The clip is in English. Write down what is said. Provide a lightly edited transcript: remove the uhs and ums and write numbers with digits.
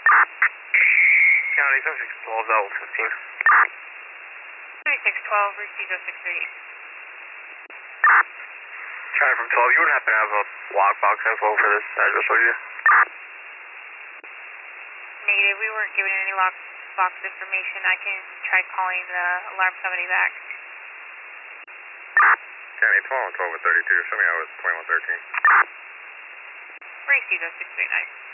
County 7612, Level 15. 3612, receive 063. County from 12, you would happen to have a logbox info for this address, would you? Negative, we weren't given any box information. I can try calling the alarm company back. County 12 and 12 at 32, show me out at 2113. Receive 0639.